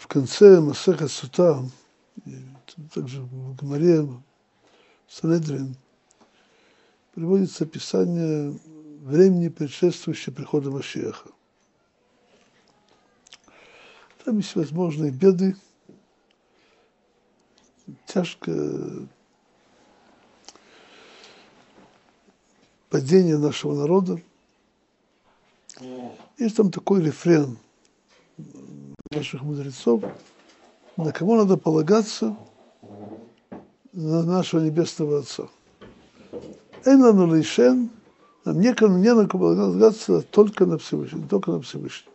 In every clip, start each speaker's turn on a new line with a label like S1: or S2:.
S1: в конце Масехет Сута, также в Гемаре Санедрин, приводится описание времени, предшествующего приходу Машиаха. Там есть всевозможные беды, тяжкое падение нашего народа. Есть там такой рефрен наших мудрецов, на кого надо полагаться, на нашего Небесного Отца. Эйнану лейшен, нам не на кого полагаться, только на Всевышнего, только на Всевышнего.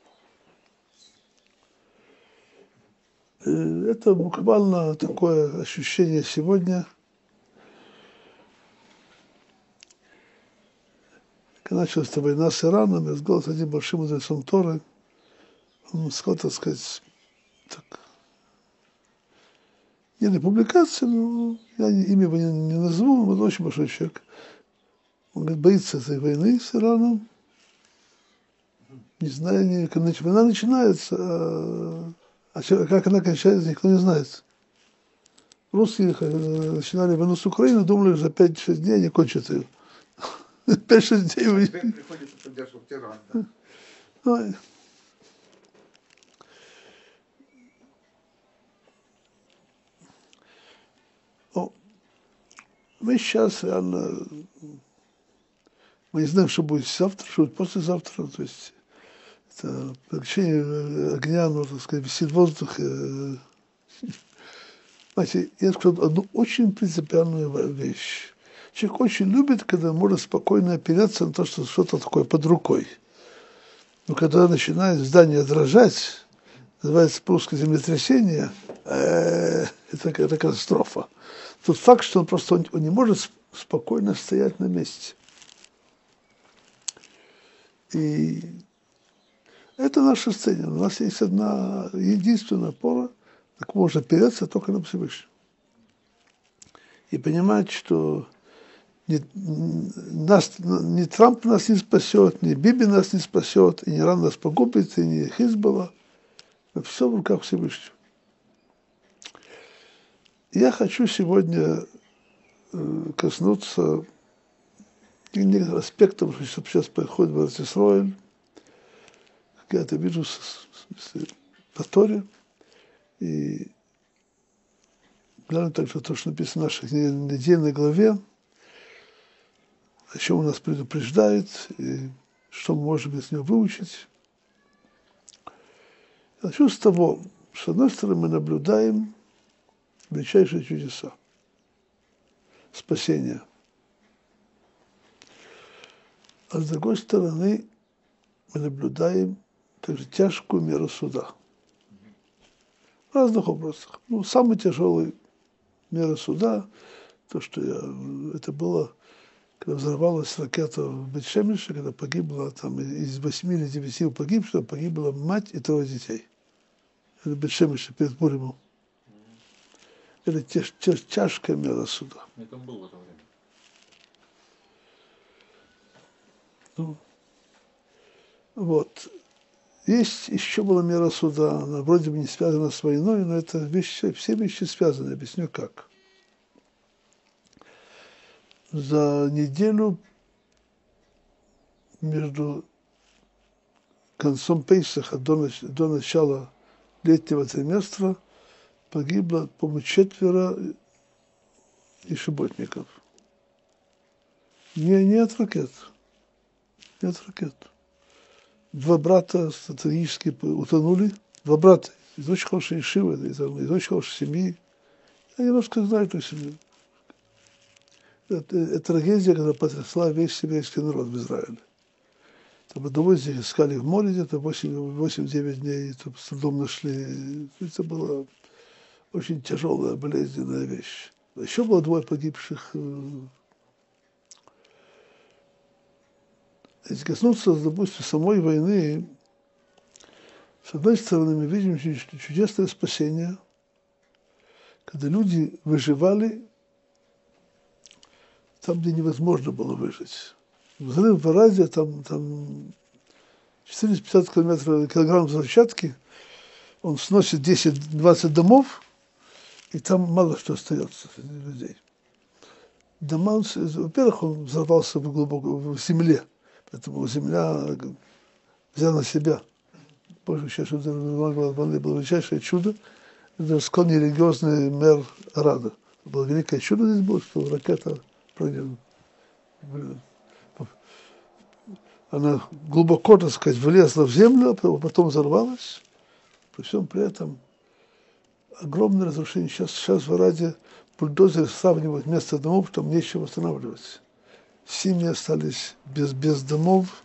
S1: Это буквально такое ощущение сегодня. Когда началась эта война с Ираном, я разговаривал с одним большим мудрецом Торы. Он сказал, так сказать, так, не для публикации, но я имя его не назову, он очень большой человек. Он говорит, боится этой войны с Ираном. Не знаю, когда война начинается, а как она кончается, никто не знает. Русские начинали войну с Украиной, думали, за 5-6 дней они кончат ее. 5-6 дней.
S2: Теперь приходится поддерживать Иран.
S1: Да. Мы сейчас реально, мы не знаем, что будет завтра, что будет послезавтра, то есть это прекращение огня, оно, так сказать, висит в воздухе. Знаете, я скажу одну очень принципиальную вещь. Человек очень любит, когда может спокойно опереться на то, что что-то такое под рукой. Но когда начинает здание дрожать, называется по-русски землетрясение, это катастрофа. Тот факт, что он просто он не может спокойно стоять на месте. И это наша сцена. У нас есть одна единственная опора, так можно опереться только на Всевышнего. И понимать, что ни Трамп нас не спасет, ни Биби нас не спасет, и ни Иран нас погубит, и ни Хизбалла. Все в руках Всевышнего. Я хочу сегодня коснуться некоторых аспектов, что сейчас происходит в Эрец-Исроэль, как я это вижу по Торе, и главное также то, что написано в нашей недельной главе, о чем он нас предупреждает, и что мы можем из него выучить. Я начну с того, что, с одной стороны, мы наблюдаем величайшие чудеса, спасения. А с другой стороны, мы наблюдаем также тяжкую меру суда. В разных образах. Самый тяжелый мера суда, то, что это было, когда взорвалась ракета в Бет-Шемеше, когда погибло, там, из 8 или 9 погибших, погибла мать и 3 детей. Это в Бет-Шемеше перед Пуримом. Это тяжкая мера суда.
S3: Я там был в это время.
S1: Вот. Есть еще была мера суда, она вроде бы не связана с войной, но это вещи, все вещи связаны, объясню как. За неделю между концом Пейсаха до начала летнего триместра погибло, по-моему, 4 ишеботников. Не от ракет. Не от ракет. 2 брата стратегически утонули. 2 брата из очень хорошей ишивы, из очень хорошей семьи. Я немножко знаю эту семью. Это трагедия, когда потрясла весь еврейский народ в Израиле. Там одного из них искали в море где-то 8-9 дней, с трудом нашли. Это была очень тяжелая, болезненная вещь. Еще было 2 погибших. Если коснуться, допустим, самой войны, с одной стороны, мы видим чудесное спасение, когда люди выживали там, где невозможно было выжить. Взрыв в Араде, там 450 килограмм взрывчатки, он сносит 10-20 домов, и там мало что остается людей. Дома, во-первых, он взорвался глубоко в земле, поэтому земля взяла на себя. Боже, сейчас это было величайшее чудо. Это сказал нерелигиозный мэр Арада. Было великое чудо здесь было, что ракета она глубоко, так сказать, влезла в землю, а потом взорвалась. При всем при этом огромное разрушение. Сейчас в Араде бульдозеры сравнивают место домов, там нечего восстанавливать. Семьи остались без домов,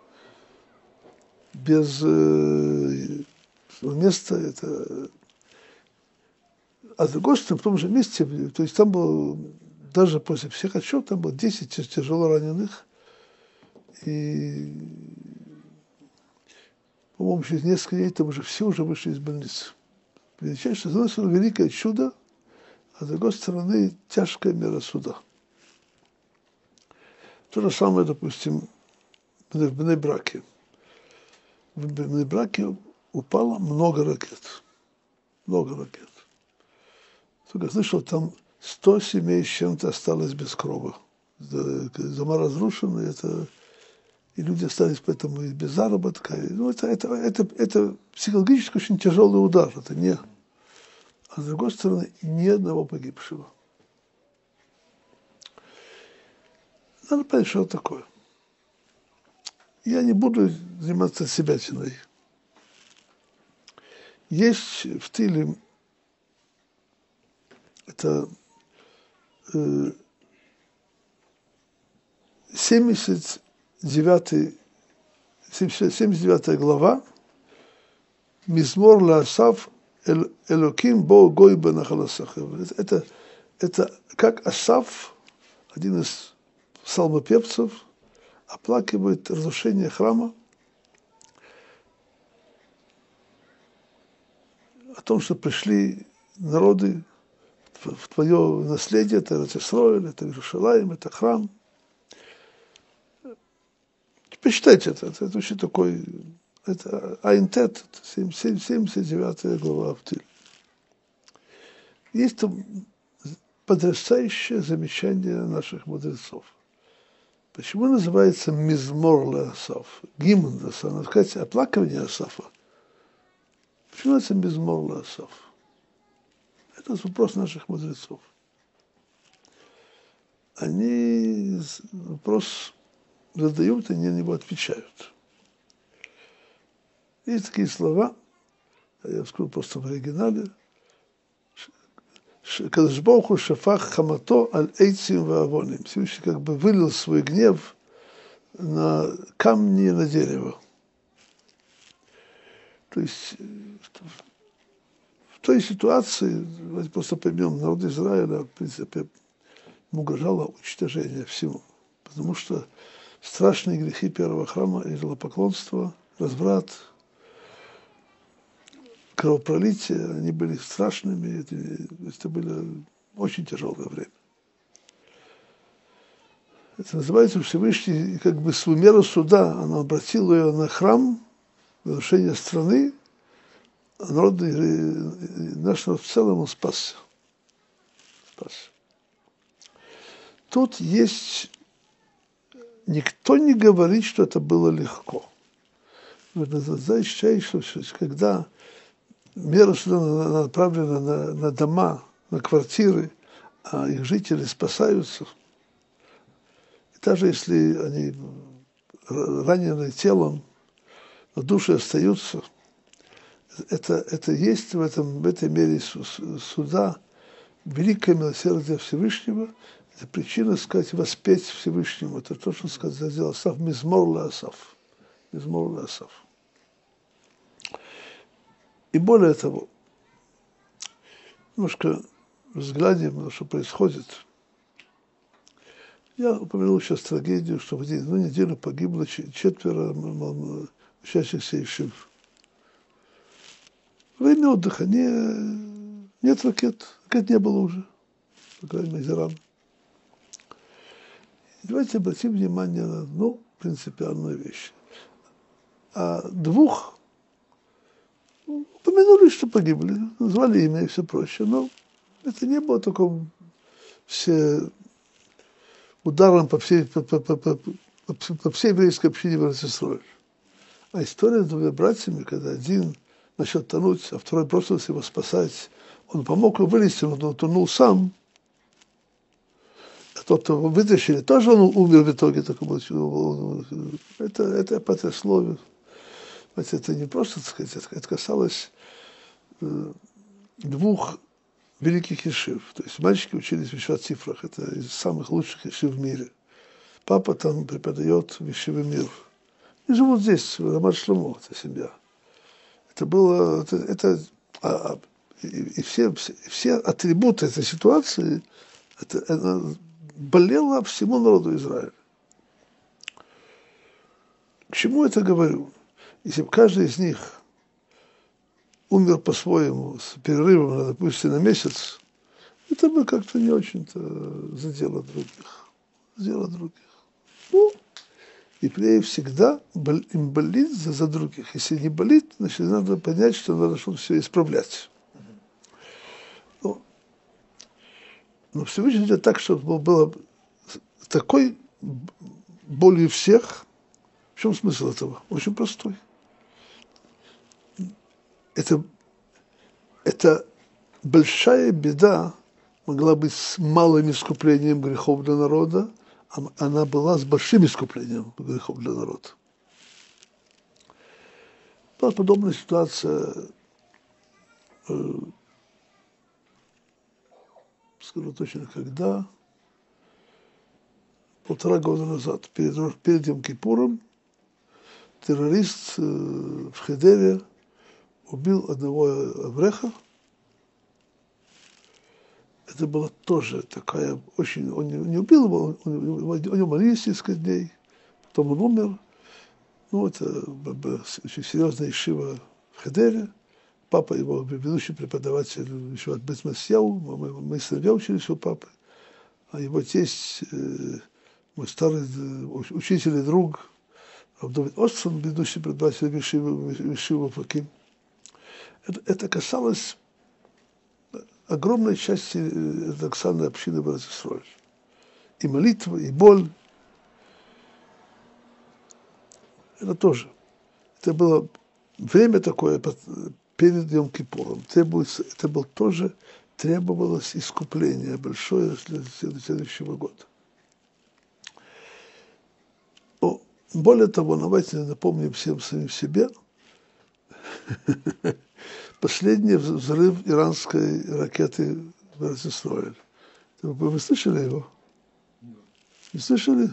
S1: без места. А с другой стороны, в том же месте, то есть там было, даже после всех отчетов, там было 10 тяжело раненых. И, по-моему, через несколько дней там уже все уже вышли из больницы. Величайшее, с одной стороны, великое чудо, а с другой стороны, тяжкая мера суда. То же самое, допустим, в Бней-Браке. В Бней-Браке упало много ракет. Много ракет. Только слышал, там 100 семей с чем-то осталось без крова. Дома разрушены, и люди остались поэтому и без заработка. Ну, это психологически очень тяжелый удар. Это не... А с другой стороны, ни одного погибшего. Надо понять, что это такое. Я не буду заниматься себятиной. Есть в Тиле это 79 глава Мизмор лаасав Элоким бо гой бенахаласахев. Это как Асаф, один из псалмопевцев, оплакивает разрушение храма, о том, что пришли народы в твое наследие, это Эрец-Исроэль, это Иерушалаим, это храм. Почитайте это очень такой, это Айн-Тет, 79 глава Автиль. Есть там потрясающее замечание наших мудрецов. Почему называется Мизмор ле-Асаф, гимн Асафа, надо сказать, оплакивание Асафа? Почему это Мизмор ле-Асаф? Это вопрос наших мудрецов. Они вопрос задают, и они на него отвечают. Есть такие слова, я скажу просто в оригинале. Кадош Барух ху шафах хамато аль эйцим ваавоним. Всевышний как бы вылил свой гнев на камни и на дерево. То есть в той ситуации, давайте просто поймем, народ Израиля, в принципе, ему угрожало уничтожение всему. Потому что страшные грехи первого храма, идолопоклонство, разврат, кровопролитие, они были страшными, это было очень тяжелое время. Это называется Всевышний, как бы свою меру суда, он обратил ее на храм, разрушение страны, а народ, наш народ в целом, он спасся. Тут есть... Никто не говорит, что это было легко. Надо считать, что когда мера суда направлена на дома, на квартиры, а их жители спасаются, и даже если они ранены телом, но души остаются, это есть в этой мере суда великое милосердие Всевышнего. Это причина, сказать, воспеть Всевышнему. Это то, что сказал Асаф, Мизмор ле-Асаф. Мизмор ле-Асаф. И более того, немножко взглянем на то, что происходит. Я упомянул сейчас трагедию, что в одну неделю погибло 4 учащихся ешив. Время отдыха, нет ракет не было уже, по крайней мере, Иран. Давайте обратим внимание на одну принципиальную вещь. А 2, упомянем упомянули, что погибли, назвали имя и все прочее, но это не было таком все ударом по всей еврейской общине в Эрец-Исроэль. А история с двумя братьями, когда один начал тонуть, а второй бросился его спасать, он помог ему вылезти, но он тонул сам. А тот, кого вытащили, тоже он умер в итоге. Это потрясло. Это не просто, так сказать, это касалось двух великих ешив. То есть мальчики учились в Ешиват Цифрах, это из самых лучших ешив в мире. Папа там преподает в Ешиве Мир. И живут здесь, в Рамат Шломо, это семья. Это было, и все атрибуты этой ситуации, это болело всему народу Израиля. К чему это говорю? Если бы каждый из них умер по-своему, с перерывом, допустим, на месяц, это бы как-то не очень-то задело других. Ну, евреи всегда им болит за других. Если не болит, значит, надо понять, что надо что-то все исправлять. Но Всевышний делает так, чтобы было такой болью всех. В чем смысл этого? Очень простой. Это большая беда могла быть с малым искуплением грехов для народа, а она была с большим искуплением грехов для народа. Была подобная ситуация, скажу точно, когда, 1,5 года назад, перед Йом-Кипуром, террорист в Хедере убил одного авреха. Это была тоже такая очень... Он не убил его, у него молились несколько дней, потом он умер. Ну, это очень серьезная ешива в Хедере. Папа его, ведущий преподаватель еще от Бет Масьяу, мы сыновья учились у папы. А его тесть, мой старый учитель и друг, Давид Остсон, ведущий преподаватель ешивы Факим. Это касалось огромной части ортодоксальной общины в Эрец-Исроэль. И молитва, и боль. Это тоже. Это было время такое перед Йом-Кипуром. Требовалось искупление большое для следующего года. Более того, давайте напомним всем самим себе, последний взрыв иранской ракеты в Эрец-Исроэль. Вы слышали его? Не слышали?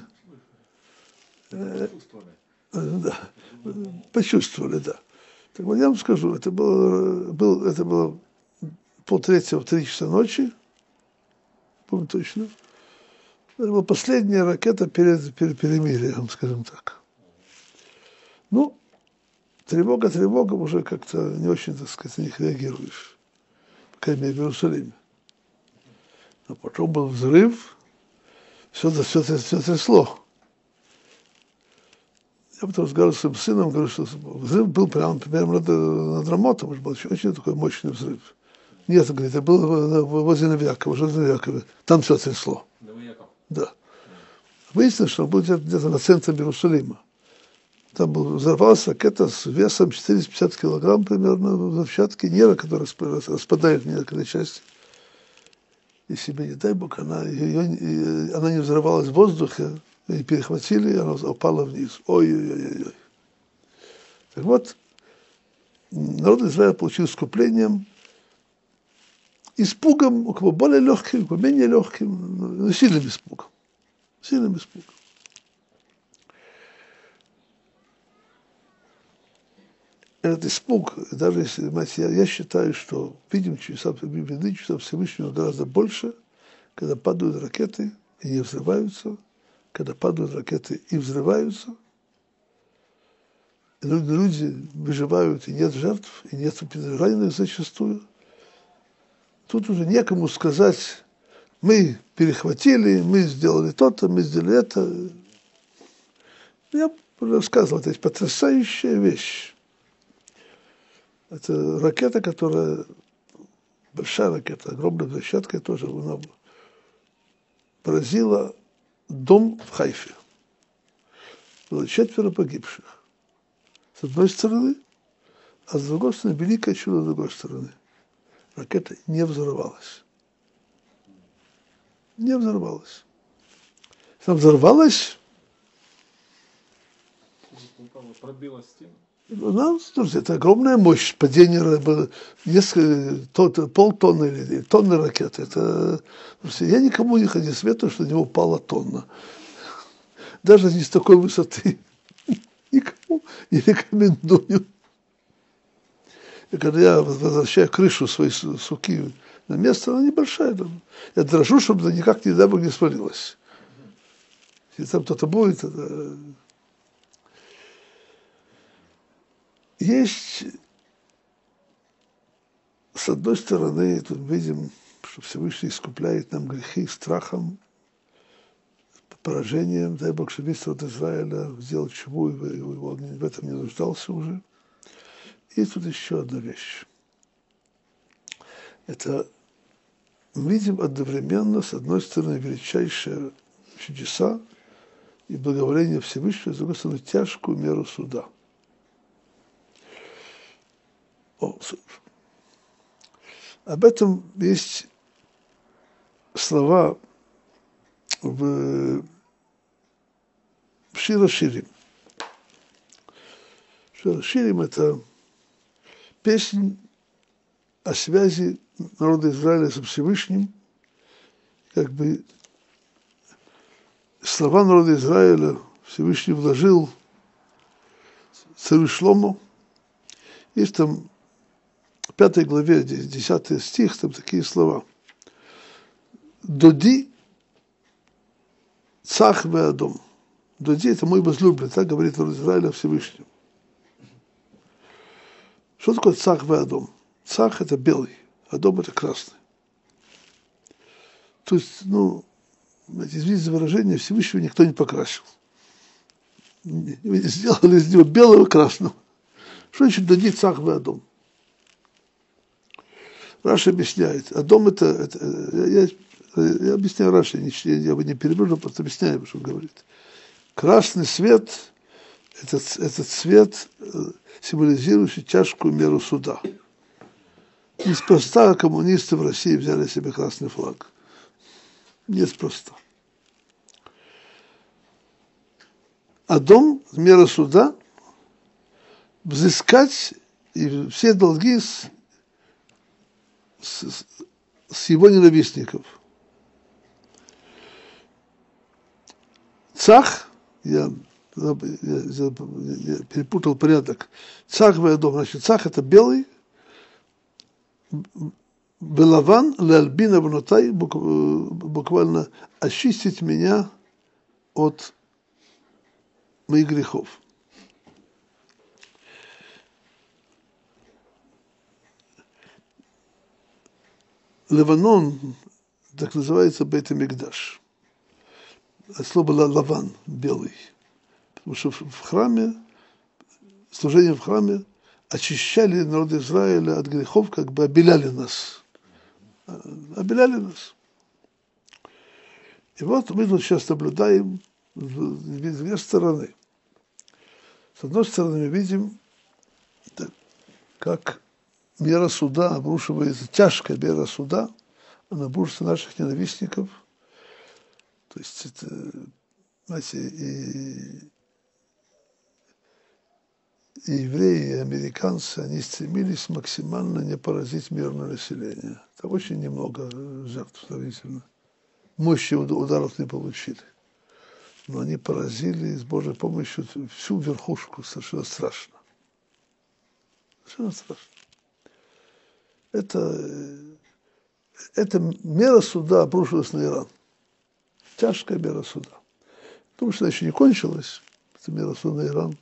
S1: Да. Почувствовали, да. Так вот я вам скажу, это было 2:30 в 3 часа ночи, помню точно. Это была последняя ракета перед перемирием, скажем так. Ну, тревога, уже как-то не очень, так сказать, на них реагируешь. По крайней мере, в Иерусалиме. Но потом был взрыв, все трясло. Я потом разговаривал с своим сыном, говорю, что взрыв был прямо над Рамотом, это был очень такой мощный взрыв. Нет, говорит, это было возле Новиякова, там все трясло. Да. Выяснилось, что он был где-то на центре Иерусалима. Там взорвалась ракета с весом 450 килограмм примерно взрывчатки, нера, которая распадает в некоторые части. Если бы, не дай Бог, она не взорвалась в воздухе, и перехватили, и она упала вниз. Ой-ой-ой-ой. Так вот, народ Израиля получил искуплением, испугом, у кого более легким, у кого менее легким, но сильным испугом. Сильным испугом. Этот испуг, даже если, знаете, я считаю, что видим чудеса Всевышнего гораздо больше, когда падают ракеты и не взрываются, когда падают ракеты и взрываются, и люди выживают, и нет жертв, и нет раненых зачастую. Тут уже некому сказать, мы перехватили, мы сделали то-то, мы сделали это. Я рассказывал, это есть потрясающая вещь. Это ракета, которая, большая ракета, огромная взрывчатка тоже, она поразила дом в Хайфе. Было 4 погибших. С одной стороны, а с другой стороны, великое чудо с другой стороны. Ракета не взорвалась. Не взорвалась. Если она взорвалась,
S3: пробила стену.
S1: Слушайте, это огромная мощь, падение было полтонны или тонны ракеты. Это, слушайте, я никому не советую, что на него упала тонна. Даже не с такой высоты. Никому не рекомендую. И когда я возвращаю крышу своей суки на место, она небольшая. Я дрожу, чтобы никак, не дай бог, не свалилась. Если там кто-то будет, это... Есть, с одной стороны, тут видим, что Всевышний искупляет нам грехи страхом, поражением. Дай Бог, что весь народ Израиля сделал чему, и он в этом не нуждался уже. И тут еще одна вещь. Это мы видим одновременно, с одной стороны, величайшие чудеса и благоволение Всевышнего, с другой стороны, тяжкую меру суда. Об этом есть слова в Шир ха-Ширим. Шир ха-Ширим – это песня о связи народа Израиля со Всевышним, как бы слова народа Израиля Всевышний вложил царю Шлому. Есть там в 5 главе, 10 стих, там такие слова. Доди цах веадом. Доди – это мой возлюбленный, так говорит народ Израиля Всевышнему. Что такое цах веадом? Цах – это белый, адом – это красный. То есть, извините за выражение, Всевышнего никто не покрасил. Сделали из него белого и красного. Что значит доди цах веадом? Раши объясняет. Адом это я объясняю Раши, я бы не перевожу, просто объясняю, что он говорит. Красный свет – это цвет, символизирующий тяжкую меру суда. Неспроста коммунисты в России взяли себе красный флаг. Неспроста. Адом – мера суда, взыскать и все долги с его ненавистников. Цах, я перепутал порядок, цах веадом, значит, цах это белый, белаван леальбин авнотай, буквально очистить меня от моих грехов. Леванон, так называется Бейт-Микдаш. Слово лаван, белый. Потому что в храме, служение в храме очищали народ Израиля от грехов, как бы обеляли нас. Обеляли нас. И вот мы тут сейчас наблюдаем с две стороны. С одной стороны мы видим, как мера суда обрушивается, тяжкая мера суда, она обрушивается на наших ненавистников. То есть это, знаете, и евреи, и американцы, они стремились максимально не поразить мирное население. Там очень немного жертв сравнительно. Мощи ударов не получили. Но они поразили с Божьей помощью всю верхушку, совершенно страшно. Совершенно страшно. Это мера суда обрушилась на Иран. Тяжкая мера суда. Потому что она еще не кончилась, эта мера суда на Иран.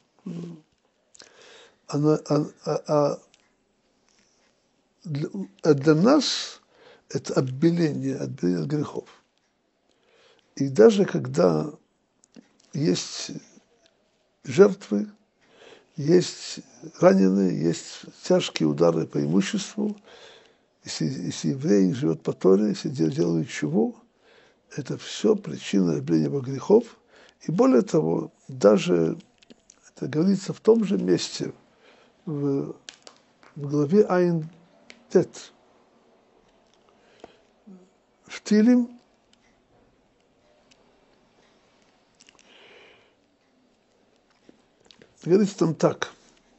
S1: Для нас это обеление от грехов. И даже когда есть жертвы, есть раненые, есть тяжкие удары по имуществу. Если еврей живет по Торе, если делает чуву, это все причина явления грехов. И более того, даже это говорится в том же месте, в главе Айн Тет, в Тилим, говорится там так.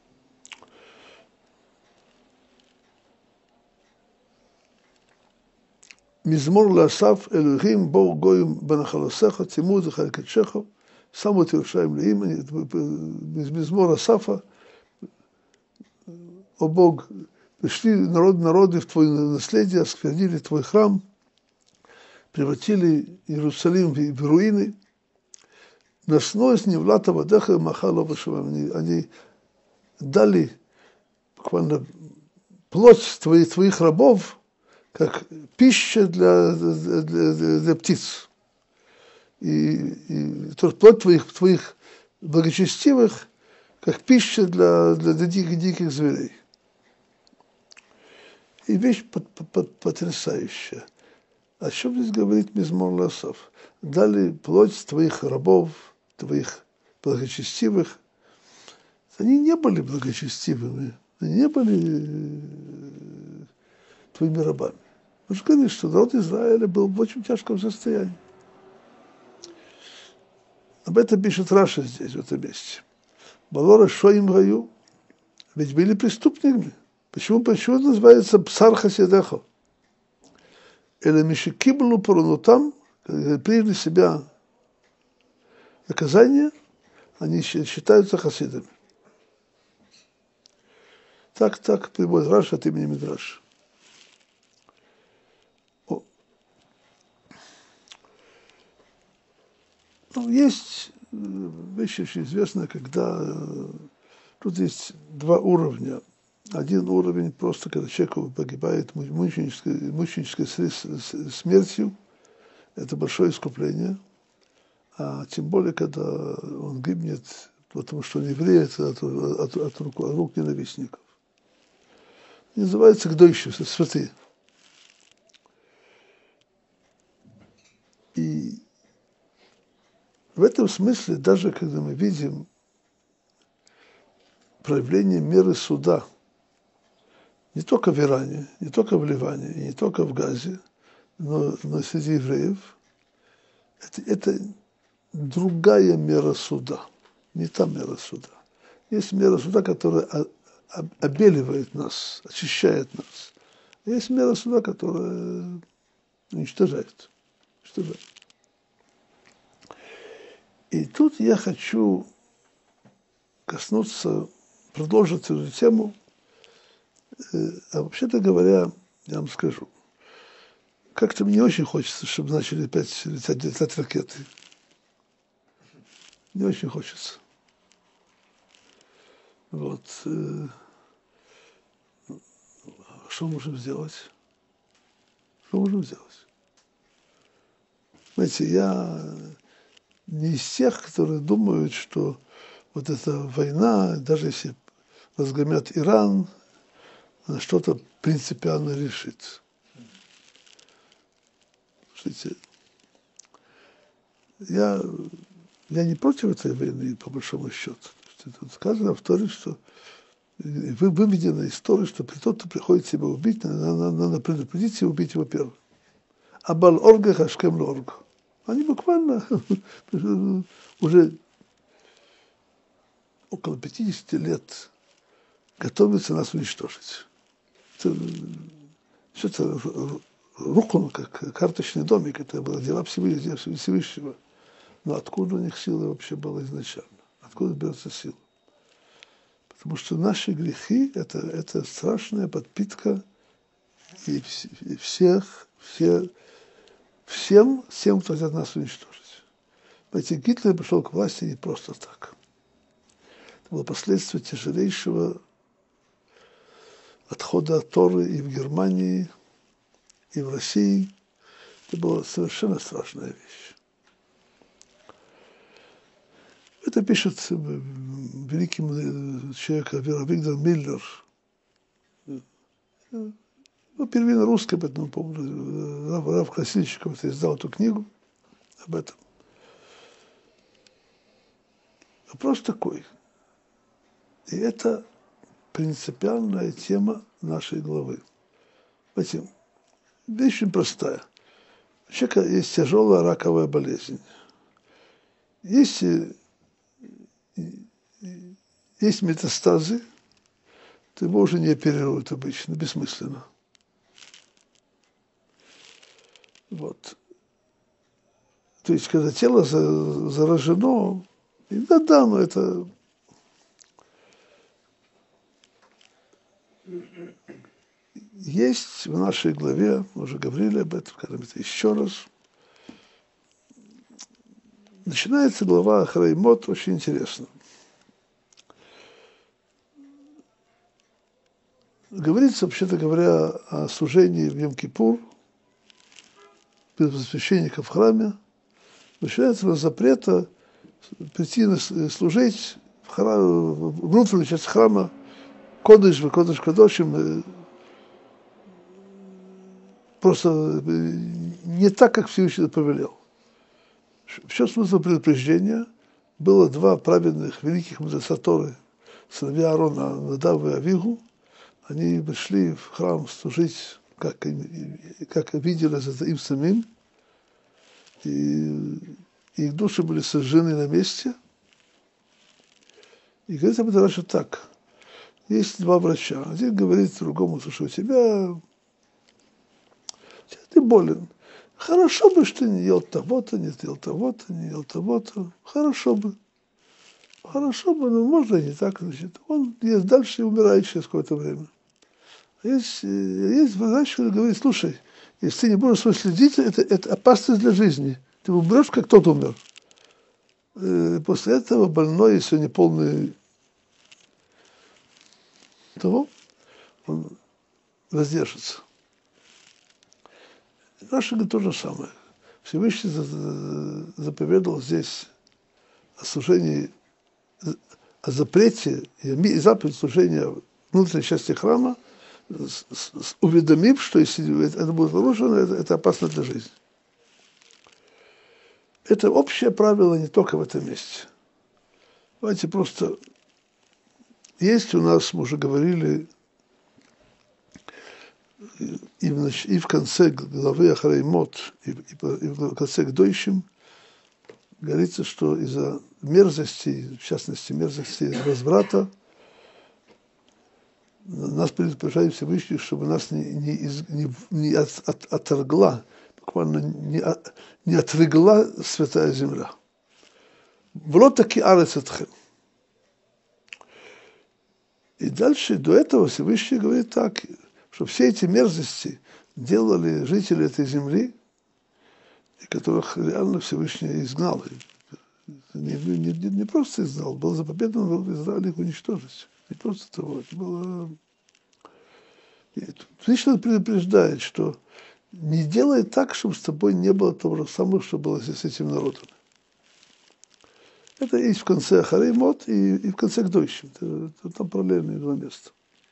S1: מזמור לאסף, אלוהים בור גויים בנחלותיך, צימו זכר קדשך, שמו את ירושלים לעם, מזמור אסафа, о Бог, пришли народы в твое наследие, осквернили твой храм, превратили Иерусалим в руины. Насной с невлата вадеха махала вашевам. Они дали буквально плоть твоих рабов, как пища для птиц. И плоть твоих благочестивых, как пища для диких зверей. И вещь потрясающая. О чем здесь говорит Мизмор Ласов? Дали плоть твоих рабов, твоих благочестивых. Они не были благочестивыми, они не были твоими рабами. Мы же говорили, что народ Израиля был в очень тяжком состоянии. Об этом пишет Раша здесь, в этом месте. Балора шоим гаю, ведь были преступниками. Почему называется псар хасидеха? Или мишикиблу поронутам, когда приняли себя наказание, они считаются хасидами. Так приводит Раша от имени Мидраша. Ну, есть вещь очень известная, когда тут есть два уровня. Один уровень просто, когда человек погибает мученической смертью, это большое искупление. А тем более, когда он гибнет, потому что он еврей, это от рук ненавистников. Называется гдойши, святые. И в этом смысле, даже когда мы видим проявление меры суда, не только в Иране, не только в Ливане, и не только в Газе, но среди евреев, это другая мера суда, не та мера суда. Есть мера суда, которая обеливает нас, очищает нас. Есть мера суда, которая уничтожает. И тут я хочу продолжить эту тему. А вообще-то говоря, я вам скажу, как-то мне очень хочется, чтобы начали опять летать ракеты. Не очень хочется. Вот. Что можем сделать? Знаете, я не из тех, которые думают, что вот эта война, даже если разгромят Иран, она что-то принципиально решит. Слушайте, я не против этой войны, по большому счету. Тут сказано в Торе, что выведено из Торы, что тот, кто приходит себя убить, надо предупредить и убить его первым. Абал орга хашкем лорг. Они буквально уже около 50 лет готовятся нас уничтожить. Это рухнул, как карточный домик, это было дела Всевышнего. Но откуда у них сила вообще была изначально? Откуда берется сила? Потому что наши грехи – это страшная подпитка и всем, кто хотят нас уничтожить. Понимаете, Гитлер пришел к власти не просто так. Это было последствие тяжелейшего отхода от Торы и в Германии, и в России. Это была совершенно страшная вещь. Это пишет великий человек Авигдор Миллер. Ну, первично русский, об этом помню. Рав Красильщиков издал эту книгу об этом. Вопрос такой. И это принципиальная тема нашей главы. Знаете, вещь очень простая. У человека есть тяжелая раковая болезнь. Если есть метастазы, то его уже не оперируют обычно, бессмысленно. Вот. То есть, когда тело заражено, да, но это есть в нашей главе, мы уже говорили об этом, скажем это еще раз. Начинается глава Ахараймот очень интересно. Говорится, вообще-то говоря, о служении в Йом-Кипур, священников в храме. Начинается с запрета прийти служить в храм, внутреннюю часть храма, кодыш кодошим, просто не так, как Всевышний повелел. Все смысл предупреждения. Было два праведных великих мудреца Торы, сыновья Аарона, Надав и Авигу. Они пришли в храм служить, как видели это им самим. И их души были сожжены на месте. И говорит об этом Раши так. Есть два врача. Один говорит другому, слушай, у тебя ты болен. Хорошо бы, что не ел того-то, не ел того-то, не ел того-то. Хорошо бы, но можно и не так. Значит, он ест дальше и умирает через какое-то время. А есть врач, который говорит, слушай, если ты не будешь следить, это опасность для жизни. Ты умрешь, как тот умер. После этого больной, если не полный того, он воздержится. Раша говорит то же самое. Всевышний заповедовал здесь о служении, о запрете и заповедь служения внутренней части храма, уведомив, что если это будет нарушено, это опасно для жизни. Это общее правило не только в этом месте. Давайте просто... Есть у нас, мы уже говорили, и в конце главы Ахараймот, и в конце Гдойшим, говорится, что из-за мерзости, в частности, мерзости разврата, нас предупреждает Всевышний, чтобы нас не отторгла, буквально не отрыгла святая земля. Вот таки арецетхем. И дальше до этого Всевышний говорит так, что все эти мерзости делали жители этой земли, которых реально Всевышний изгнал. Не просто изгнал, было заповедано народу Израиля их уничтожить. Не просто того, это было... Всевышний предупреждает, что не делай так, чтобы с тобой не было того же самого, что было с этим народом. Это есть в конце Ахараймот и в конце Гдойшим. Там параллельные два места.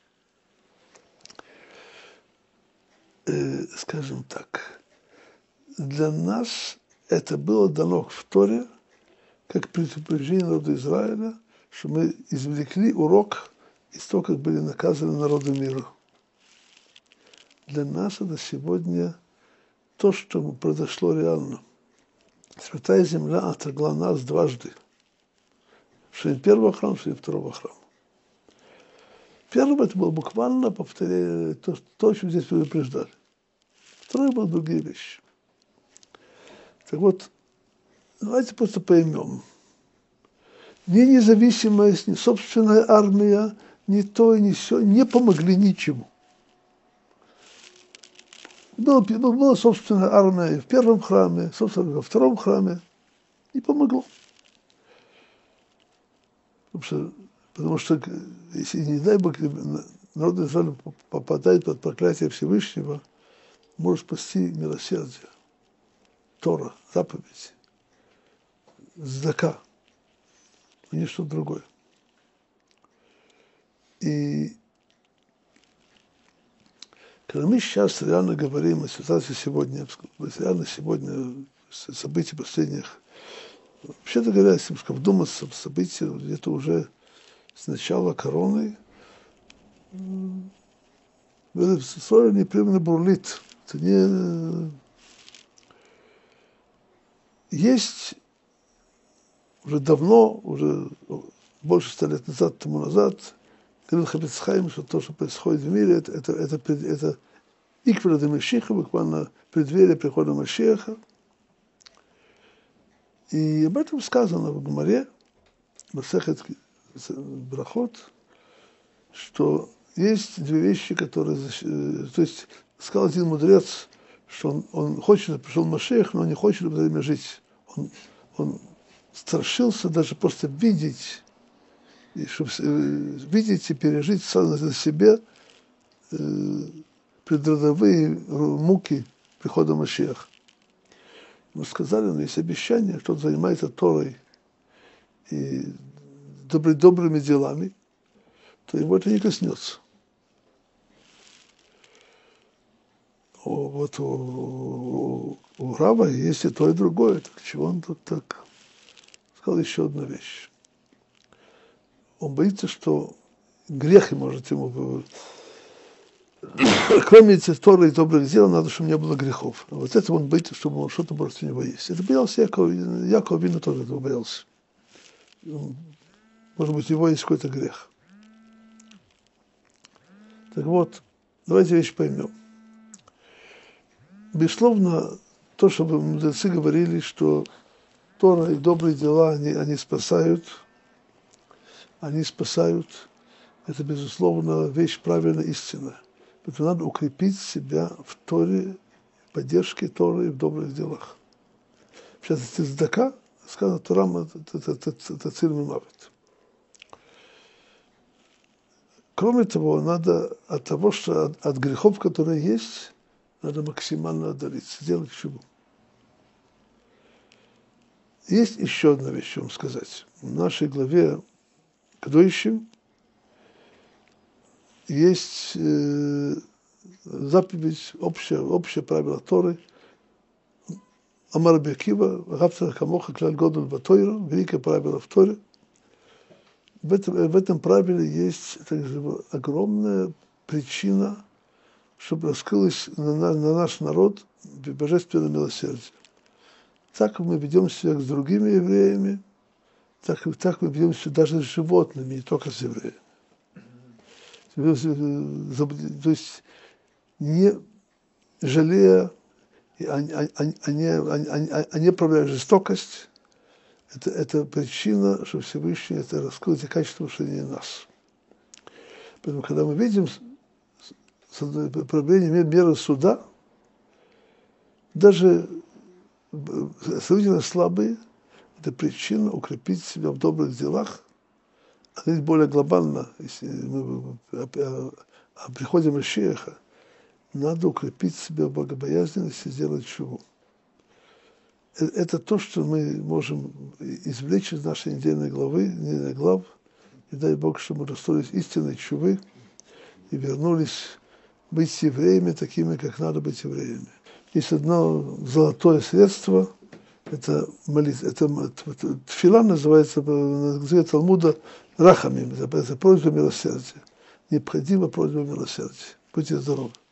S1: Скажем так, для нас это было дано в Торе, как предупреждение народу Израиля, что мы извлекли урок из того, как были наказаны народы мира. Для нас это сегодня то, что произошло реально. Святая земля отрогла нас дважды. Что и первого храма, что и второго храма. Первый это было буквально повторение то, что здесь предупреждали. Второе было другие вещи. Так вот, давайте просто поймем. Ни независимость, ни собственная армия, ни то и ни сё не помогли ничему. Была собственная армия и в первом храме, собственно, во втором храме. Не помогло. Потому что если, не дай Бог, народ Израиля попадает под проклятие Всевышнего, может спасти милосердие, Тора, заповедь, цдака. и не что-то другое. И когда мы сейчас реально говорим о ситуации сегодня, реально сегодня события последних, вообще-то говоря, если вдуматься в события, это уже с начала короны, в Исраиле непрерывно бурлит. Это не... Есть уже давно, уже больше 100 лет назад, тому назад, говорил Хафец Хаим, что то, что происходит в мире, это иквера де Машиха, буквально преддверие прихода Машиаха. И об этом сказано в Гемаре, в Масехет Брахот, что есть две вещи, которые... То есть сказал один мудрец, что он хочет, чтобы пришел Машиах, но не хочет в это время жить. Он страшился даже просто видеть, и чтобы видеть и пережить на себе предродовые муки прихода Машиаха. Мы сказали, но есть обещание, кто занимается Торой и добрыми делами, то его это не коснется. Вот у Рава есть и то, и другое. Так чего он тут так? Сказал еще одну вещь. Он боится, что грех может ему... Кроме Торы и добрых дел, надо, чтобы не было грехов. Вот это он боится, чтобы что-то против него есть. Это боялся Яков. Яков Авину тоже этого боялся. Может быть, у него есть какой-то грех. Так вот, давайте вещь поймем. Безусловно, то, что мудрецы говорили, что Тора и добрые дела, они спасают, это, безусловно, вещь правильная, истинная. Поэтому надо укрепить себя в Торе, в поддержке Торы и в добрых делах. Сейчас это цдака, сказано Торам, это циль мимавит. Кроме того, надо от того, что от грехов, которые есть, надо максимально отдалиться, сделать чего. Есть еще одна вещь, что вам сказать. В нашей главе Кадоишим есть заповедь, общее правило Торы. Амар Раби Акива, Гавцах Камоха, Клаль Годуль Батойра, великое правило в Торе. В этом правиле есть также огромная причина, чтобы раскрылось на наш народ божественное милосердие. Так мы ведем себя с другими евреями, так мы ведем себя даже с животными, не только с евреями. То есть не жалея, а не проявляя жестокость, это причина, что Всевышний это раскрыл эти качества в нас. Поэтому, когда мы видим проявление меры суда, даже сравнительно слабые, это причина укрепить себя в добрых делах. А здесь более глобально, если мы о приходе Машиаха, надо укрепить себя в богобоязненности и сделать чуву. Это то, что мы можем извлечь из нашей недельной глав, и дай Бог, чтобы мы расстроились истинной чувы и вернулись быть евреями такими, как надо быть евреями. Есть одно золотое средство, это молитва, это тфила называется, на Талмуда рахамим, это просьба милосердия. Необходима просьба милосердия. Будьте здоровы.